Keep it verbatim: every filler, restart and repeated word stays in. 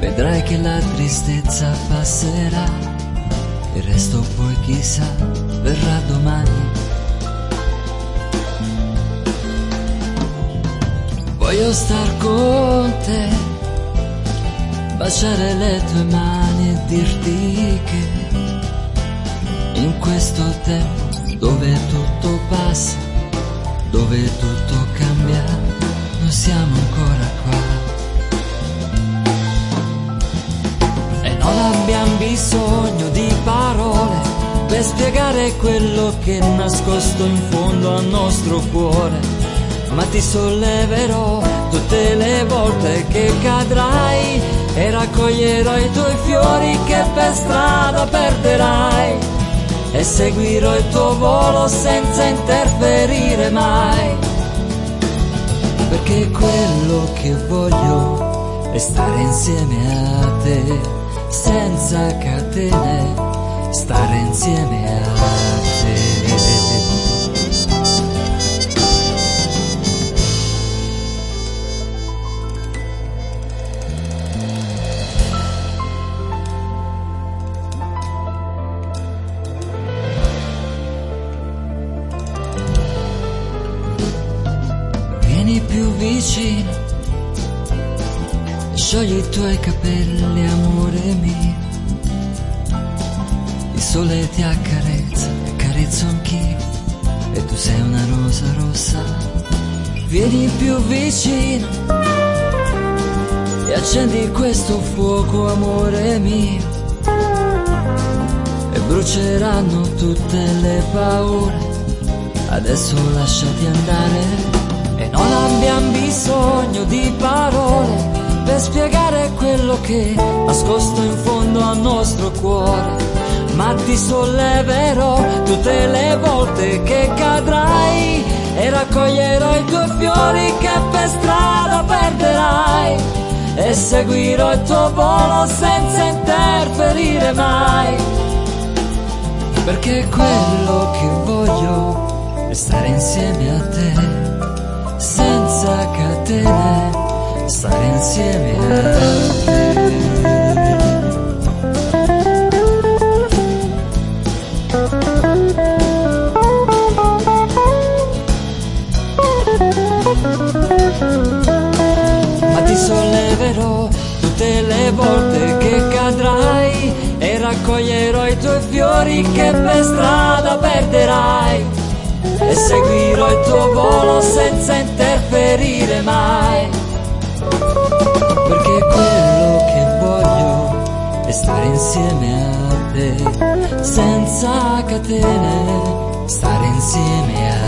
Vedrai che la tristezza passerà, il resto poi chissà verrà domani. Voglio star con te, baciare le tue mani e dirti che in questo tempo dove tutto passa, dove tutto cambia, noi siamo ancora qua. E non abbiamo bisogno di parole per spiegare quello che è nascosto in fondo al nostro cuore, ma ti solleverò tutte le volte che cadrai e raccoglierò i tuoi fiori che per strada perderai, e seguirò il tuo volo senza interferire mai, perché quello che voglio è stare insieme a te, senza catene, stare insieme a te. Vieni più vicino, sciogli i tuoi capelli, amore mio. Il sole ti accarezza, accarezzo anch'io, e tu sei una rosa rossa. Vieni più vicino e accendi questo fuoco, amore mio, e bruceranno tutte le paure. Adesso lasciati andare. E non abbiamo bisogno di parole per spiegare quello che è nascosto in fondo al nostro cuore, ma ti solleverò tutte le volte che cadrai e raccoglierò i tuoi fiori che per strada perderai, e seguirò il tuo volo senza interferire mai, perché quello che voglio è stare insieme a te, senza catene, stare insieme a te. Ma ti solleverò tutte le volte che cadrai e raccoglierò i tuoi fiori che per strada perderai, e seguirò il tuo volo senza interferire mai, perché quello che voglio è stare insieme a te, senza catene, stare insieme a te.